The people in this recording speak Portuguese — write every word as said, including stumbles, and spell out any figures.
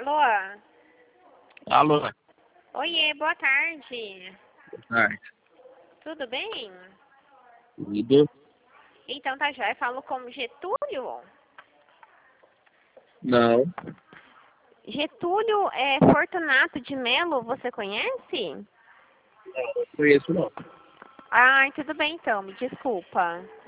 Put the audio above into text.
Alô? Alô? Oiê, boa tarde. Boa tarde. Tudo bem? Tudo? Então tá jóia, falo com Getúlio. Não. Getúlio é Fortunato de Melo, você conhece? Não conheço não. Ai, tudo bem então, me desculpa.